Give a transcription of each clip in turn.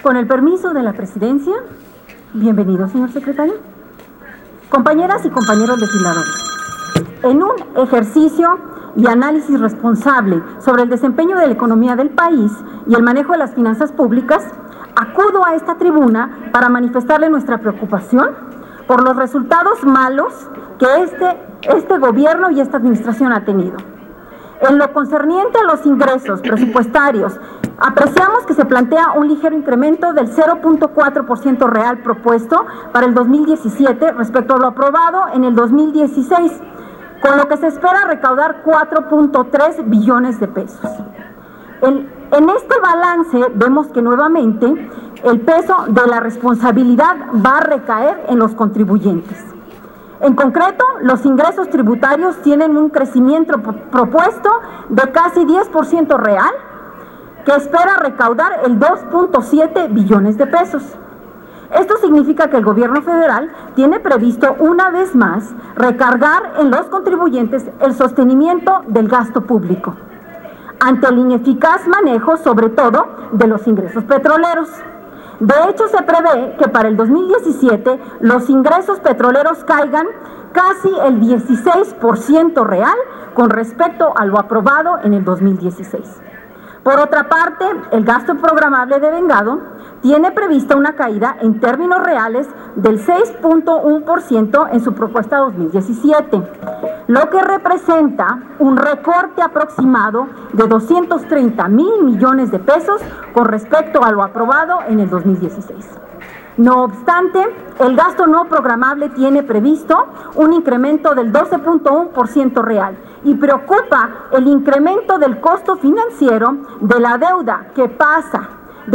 Con el permiso de la presidencia, bienvenido, señor secretario. Compañeras y compañeros legisladores, en un ejercicio y análisis responsable sobre el desempeño de la economía del país y el manejo de las finanzas públicas, acudo a esta tribuna para manifestarle nuestra preocupación por los resultados malos que este gobierno y esta administración ha tenido. En lo concerniente a los ingresos presupuestarios, apreciamos que se plantea un ligero incremento del 0.4% real propuesto para el 2017 respecto a lo aprobado en el 2016, con lo que se espera recaudar 4.3 billones de pesos. En este balance vemos que nuevamente el peso de la responsabilidad va a recaer en los contribuyentes. En concreto, los ingresos tributarios tienen un crecimiento propuesto de casi 10% real, que espera recaudar el 2.7 billones de pesos. Esto significa que el gobierno federal tiene previsto una vez más recargar en los contribuyentes el sostenimiento del gasto público, ante el ineficaz manejo, sobre todo, de los ingresos petroleros. De hecho, se prevé que para el 2017 los ingresos petroleros caigan casi el 16% real con respecto a lo aprobado en el 2016. Por otra parte, el gasto programable de vengado tiene prevista una caída en términos reales del 6.1% en su propuesta 2017, lo que representa un recorte aproximado de 230,000 millones de pesos con respecto a lo aprobado en el 2016. No obstante, el gasto no programable tiene previsto un incremento del 12.1% real y preocupa el incremento del costo financiero de la deuda, que pasa de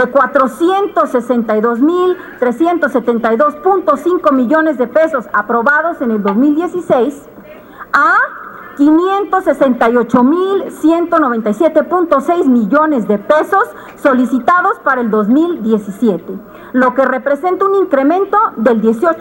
462,372.5 millones de pesos aprobados en el 2016 a 568,197.6 millones de pesos solicitados para el 2017, lo que representa un incremento del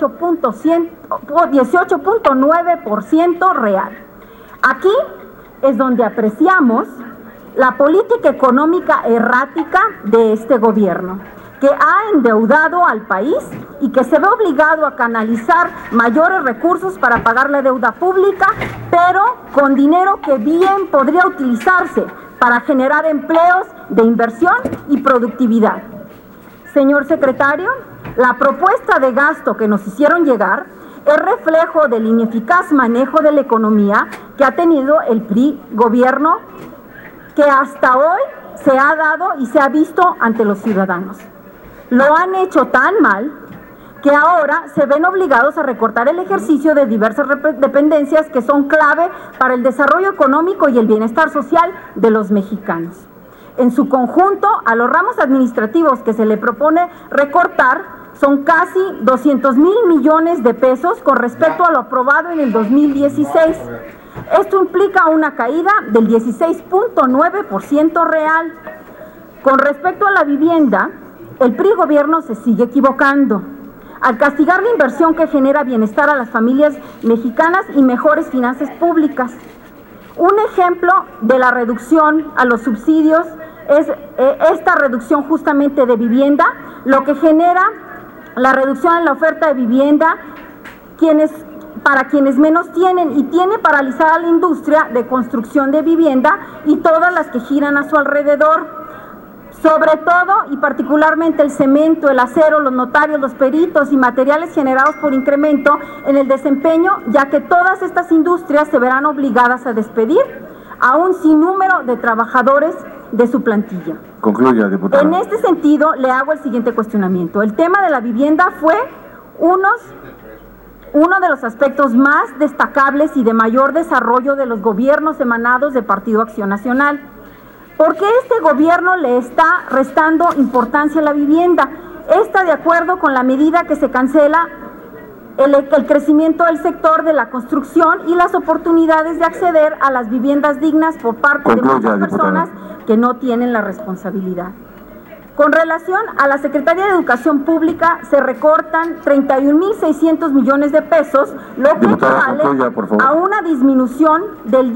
18.9% real. Aquí es donde apreciamos la política económica errática de este gobierno, que ha endeudado al país y que se ve obligado a canalizar mayores recursos para pagar la deuda pública, pero con dinero que bien podría utilizarse para generar empleos de inversión y productividad. Señor secretario, la propuesta de gasto que nos hicieron llegar es reflejo del ineficaz manejo de la economía que ha tenido el PRI gobierno, que hasta hoy se ha dado y se ha visto ante los ciudadanos. Lo han hecho tan mal que ahora se ven obligados a recortar el ejercicio de diversas dependencias que son clave para el desarrollo económico y el bienestar social de los mexicanos. En su conjunto, a los ramos administrativos que se le propone recortar son casi 200,000 millones de pesos con respecto a lo aprobado en el 2016. Esto implica una caída del 16.9% real. Con respecto a la vivienda, el PRI gobierno se sigue equivocando al castigar la inversión que genera bienestar a las familias mexicanas y mejores finanzas públicas. Un ejemplo de la reducción a los subsidios es esta reducción justamente de vivienda, lo que genera la reducción en la oferta de vivienda para quienes menos tienen, y tiene paralizada la industria de construcción de vivienda y todas las que giran a su alrededor. Sobre todo y particularmente el cemento, el acero, los notarios, los peritos y materiales generados por incremento en el desempeño, ya que todas estas industrias se verán obligadas a despedir a un sinnúmero de trabajadores de su plantilla. Concluya, diputada. En este sentido, le hago el siguiente cuestionamiento. El tema de la vivienda fue uno de los aspectos más destacables y de mayor desarrollo de los gobiernos emanados de Partido Acción Nacional. ¿Por qué este gobierno le está restando importancia a la vivienda? Está de acuerdo con la medida que se cancela el crecimiento del sector de la construcción y las oportunidades de acceder a las viviendas dignas por parte de muchas personas que no tienen la responsabilidad. Con relación a la Secretaría de Educación Pública, se recortan 31,600 millones de pesos, lo que equivale a una disminución del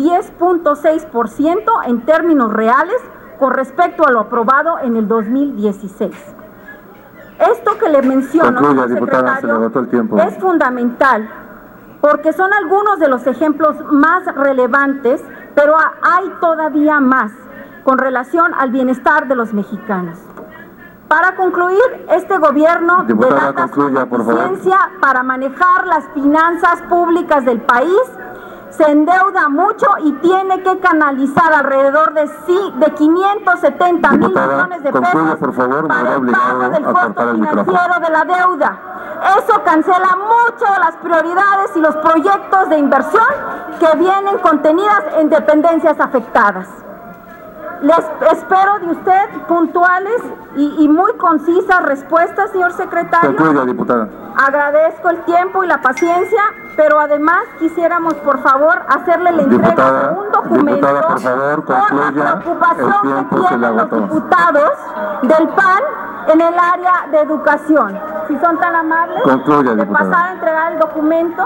10.6% en términos reales con respecto a lo aprobado en el 2016. Esto que le menciono, concluya, diputada, se le agotó el tiempo. Es fundamental, porque son algunos de los ejemplos más relevantes, pero hay todavía más con relación al bienestar de los mexicanos. Para concluir, este gobierno delata su eficiencia para manejar las finanzas públicas del país, se endeuda mucho y tiene que canalizar alrededor de 570 mil millones de pesos por favor, para el pago del costo financiero de la deuda. Eso cancela mucho las prioridades y los proyectos de inversión que vienen contenidas en dependencias afectadas. Les espero de usted puntuales y muy concisas respuestas, señor secretario. Concluya, diputada. Agradezco el tiempo y la paciencia, pero además quisiéramos, por favor, hacerle la entrega de un documento diputada, por favor, concluya. con la preocupación El tiempo que se le tienen los agotó. diputados del PAN en el área de educación. Si son tan amables, concluya, de diputada, pasar a entregar el documento.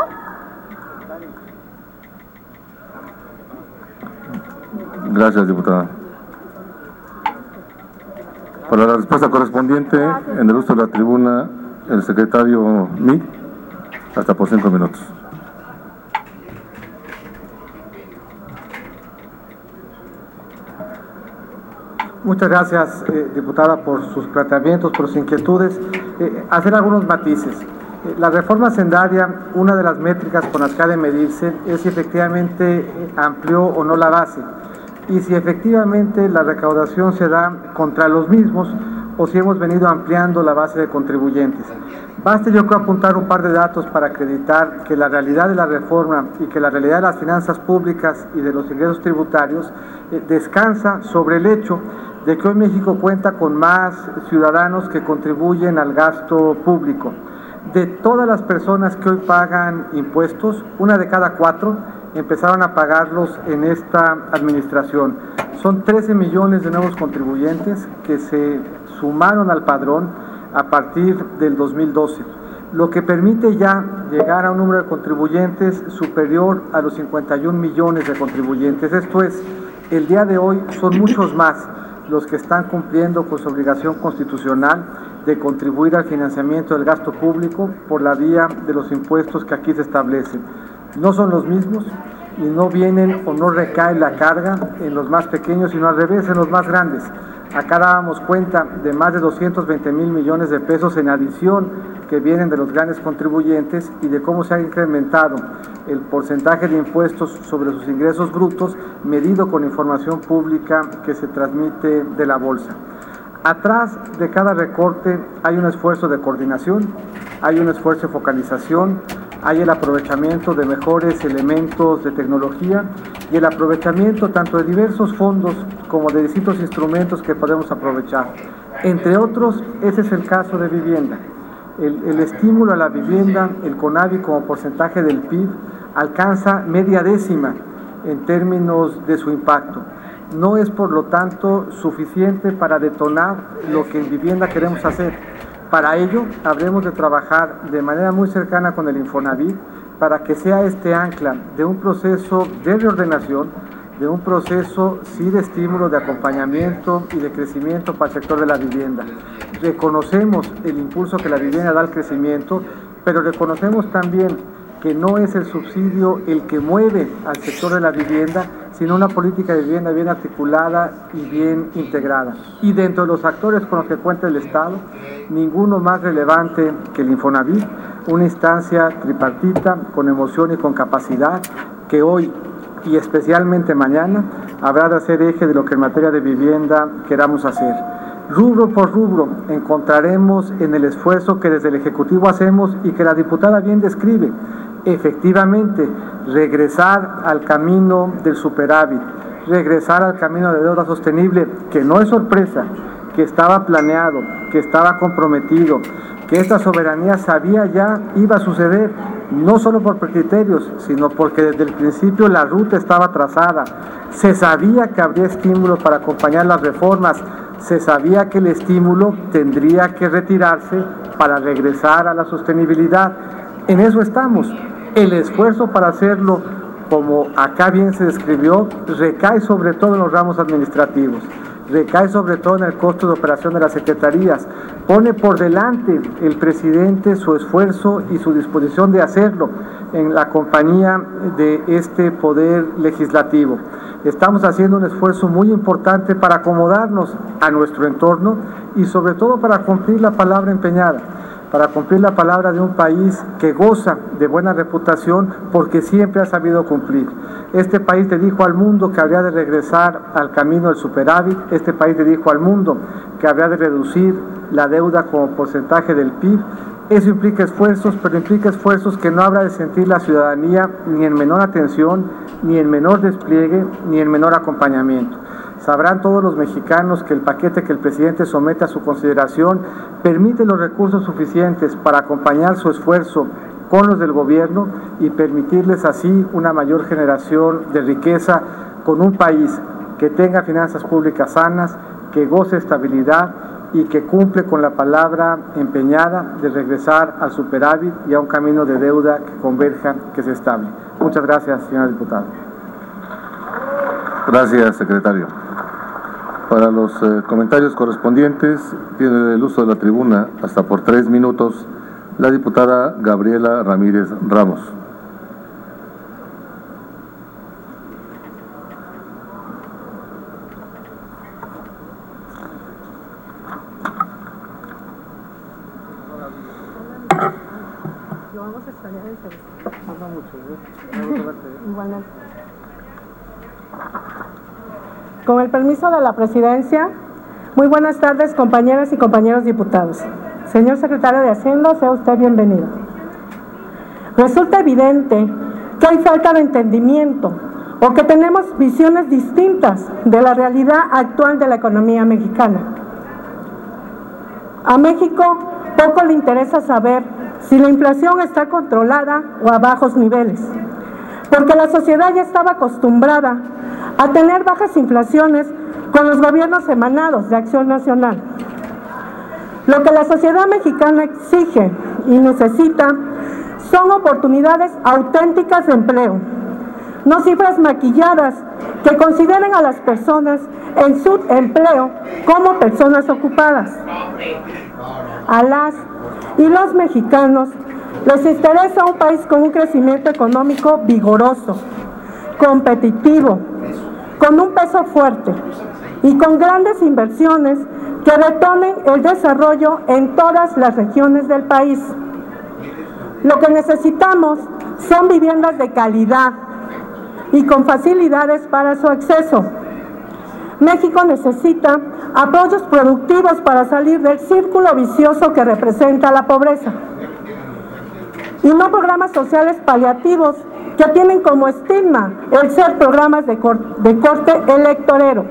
Gracias, diputada. Para la respuesta correspondiente, en el uso de la tribuna, el secretario Meade, hasta por 5 minutos. Muchas gracias, diputada, por sus planteamientos, por sus inquietudes. Hacer algunos matices. La reforma hacendaria, una de las métricas con las que ha de medirse es si efectivamente amplió o no la base, y si efectivamente la recaudación se da contra los mismos o si hemos venido ampliando la base de contribuyentes. Baste yo creo apuntar un par de datos para acreditar que la realidad de la reforma y que la realidad de las finanzas públicas y de los ingresos tributarios descansa sobre el hecho de que hoy México cuenta con más ciudadanos que contribuyen al gasto público. De todas las personas que hoy pagan impuestos, 1 de cada 4 empezaron a pagarlos en esta administración. Son 13 millones de nuevos contribuyentes que se sumaron al padrón a partir del 2012, lo que permite ya llegar a un número de contribuyentes superior a los 51 millones de contribuyentes. Esto es, el día de hoy son muchos más los que están cumpliendo con su obligación constitucional de contribuir al financiamiento del gasto público por la vía de los impuestos que aquí se establecen. No son los mismos y no vienen o no recae la carga en los más pequeños, sino al revés, en los más grandes. Acá dábamos cuenta de más de 220 mil millones de pesos en adición que vienen de los grandes contribuyentes y de cómo se ha incrementado el porcentaje de impuestos sobre sus ingresos brutos medido con información pública que se transmite de la bolsa. Atrás de cada recorte hay un esfuerzo de coordinación, hay un esfuerzo de focalización, hay el aprovechamiento de mejores elementos de tecnología y el aprovechamiento tanto de diversos fondos como de distintos instrumentos que podemos aprovechar. Entre otros, ese es el caso de vivienda. El estímulo a la vivienda, el CONAVI como porcentaje del PIB, alcanza media décima en términos de su impacto. No es, por lo tanto, suficiente para detonar lo que en vivienda queremos hacer. Para ello, habremos de trabajar de manera muy cercana con el Infonavit para que sea este ancla de un proceso de reordenación, de un proceso sí de estímulo, de acompañamiento y de crecimiento para el sector de la vivienda. Reconocemos el impulso que la vivienda da al crecimiento, pero reconocemos también que no es el subsidio el que mueve al sector de la vivienda, sino una política de vivienda bien articulada y bien integrada. Y dentro de los actores con los que cuenta el Estado, ninguno más relevante que el Infonavit, una instancia tripartita con emoción y con capacidad que hoy y especialmente mañana habrá de hacer eje de lo que en materia de vivienda queramos hacer. Rubro por rubro encontraremos en el esfuerzo que desde el Ejecutivo hacemos y que la diputada bien describe. Efectivamente, regresar al camino del superávit, regresar al camino de deuda sostenible, que no es sorpresa, que estaba planeado, que estaba comprometido, que esta soberanía sabía ya iba a suceder, no solo por criterios, sino porque desde el principio la ruta estaba trazada. Se sabía que habría estímulos para acompañar las reformas, se sabía que el estímulo tendría que retirarse para regresar a la sostenibilidad. En eso estamos. El esfuerzo para hacerlo, como acá bien se describió, recae sobre todo en los ramos administrativos. recae sobre todo en el costo de operación de las secretarías. Pone por delante el presidente su esfuerzo y su disposición de hacerlo en la compañía de este poder legislativo. Estamos haciendo un esfuerzo muy importante para acomodarnos a nuestro entorno y sobre todo para cumplir la palabra empeñada, para cumplir la palabra de un país que goza de buena reputación porque siempre ha sabido cumplir. Este país le dijo al mundo que habría de regresar al camino del superávit, este país le dijo al mundo que habría de reducir la deuda como porcentaje del PIB. Eso implica esfuerzos, pero implica esfuerzos que no habrá de sentir la ciudadanía ni en menor atención, ni en menor despliegue, ni en menor acompañamiento. Sabrán todos los mexicanos que el paquete que el presidente somete a su consideración permite los recursos suficientes para acompañar su esfuerzo con los del gobierno y permitirles así una mayor generación de riqueza con un país que tenga finanzas públicas sanas, que goce estabilidad y que cumple con la palabra empeñada de regresar al superávit y a un camino de deuda que converja, que se estable. Muchas gracias, señora diputada. Gracias, secretario. Para los comentarios correspondientes, tiene el uso de la tribuna hasta por 3 minutos la diputada Gabriela Ramírez Ramos. Con el permiso de la presidencia, muy buenas tardes, compañeras y compañeros diputados. Señor secretario de Hacienda, sea usted bienvenido. Resulta evidente que hay falta de entendimiento o que tenemos visiones distintas de la realidad actual de la economía mexicana. A México poco le interesa saber si la inflación está controlada o a bajos niveles, porque la sociedad ya estaba acostumbrada a tener bajas inflaciones con los gobiernos emanados de Acción Nacional. Lo que la sociedad mexicana exige y necesita son oportunidades auténticas de empleo, no cifras maquilladas que consideren a las personas en su empleo como personas ocupadas. A las y los mexicanos les interesa un país con un crecimiento económico vigoroso, competitivo, con un peso fuerte y con grandes inversiones que retomen el desarrollo en todas las regiones del país. Lo que necesitamos son viviendas de calidad y con facilidades para su acceso. México necesita apoyos productivos para salir del círculo vicioso que representa la pobreza, y no programas sociales paliativos que tienen como estigma el ser programas de corte electorero.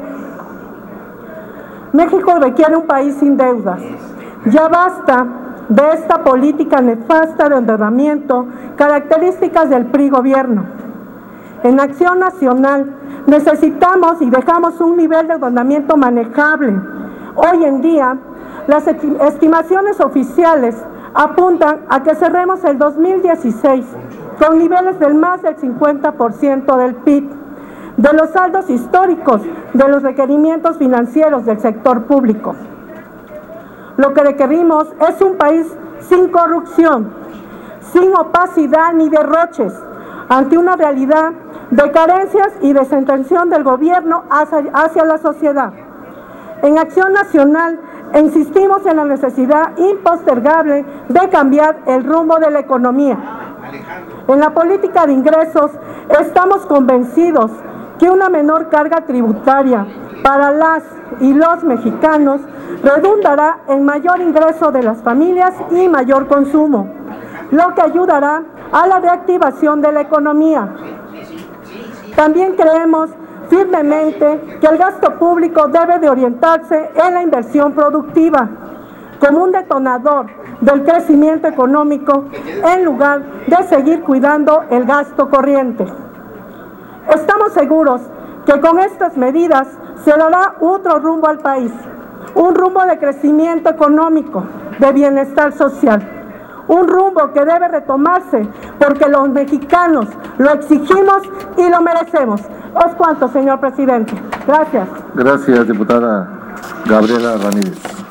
México requiere un país sin deudas. Ya basta de esta política nefasta de endeudamiento, características del PRI gobierno. En Acción Nacional necesitamos y dejamos un nivel de endeudamiento manejable. Hoy en día, las estimaciones oficiales apuntan a que cerremos el 2016 con niveles del más del 50% del PIB, de los saldos históricos de los requerimientos financieros del sector público. Lo que requerimos es un país sin corrupción, sin opacidad ni derroches, ante una realidad de carencias y desatención del gobierno hacia la sociedad. En Acción Nacional insistimos en la necesidad impostergable de cambiar el rumbo de la economía. En la política de ingresos estamos convencidos que una menor carga tributaria para las y los mexicanos redundará en mayor ingreso de las familias y mayor consumo, lo que ayudará a la reactivación de la economía. También creemos firmemente que el gasto público debe de orientarse en la inversión productiva como un detonador del crecimiento económico en lugar de seguir cuidando el gasto corriente. Estamos seguros que con estas medidas se dará otro rumbo al país, un rumbo de crecimiento económico, de bienestar social, un rumbo que debe retomarse porque los mexicanos lo exigimos y lo merecemos. Es cuanto, señor presidente. Gracias. Gracias, diputada Gabriela Ramírez.